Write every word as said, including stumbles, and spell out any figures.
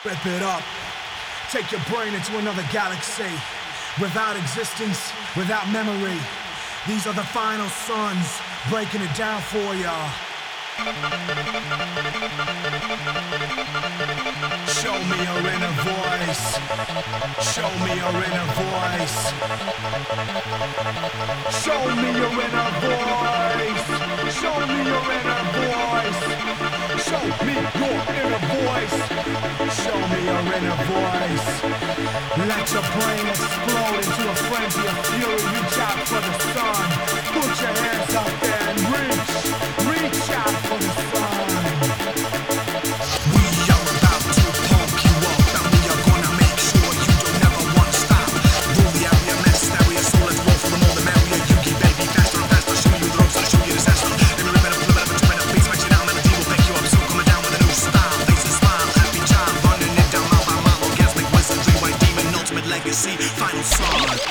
Rip it up. Take your brain into another galaxy. Without existence, without memory. These are the final sons, breaking it down for ya. Show me your inner voice. Show me your inner voice. Show me your inner voice. Show me your inner voice. Show me your inner voice. Show me your inner voice. Let your brain explode into a frenzy of fury. Reach out for the sun. Put your hands up there and reach. Reach out for the sun. We are about to pump you up, and we are gonna make sure you don't never want to stop. Rule the area, mass area, so let's roll for the more the merrier. You keep baby faster and faster. Show you the ropes, I'll show you the disaster. Let me rip it up, flip it up, and turn it up. Please match it down, melody will pick you up. So coming down with a new style, face and smile, happy child, running it down mile by mile. Orgasmic wizardry, white demon, ultimate legacy, final song.